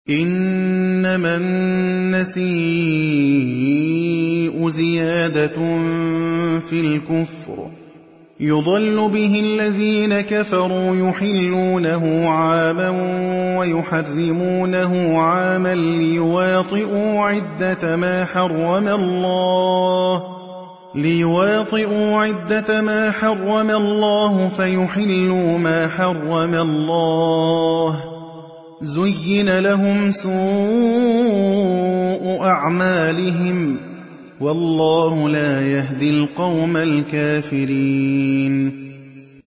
إِنَّمَا النَّسِيءُ زِيَادَةٌ فِي الْكُفْرِ يُضَلُّ بِهِ الَّذِينَ كَفَرُوا يُحِلُّونَهُ عَامًا وَيُحَرِّمُونَهُ عَامًا لِيُوَاطِئُوا عِدَّةَ مَا حَرَّمَ اللَّهُ فَيُحِلُّوا مَا حَرَّمَ اللَّهُ ۚ زُيِّنَ لَهُمْ سُوءُ أَعْمَالِهِمْ ۗ وَاللَّهُ لَا يَهْدِي الْقَوْمَ الْكَافِرِينَ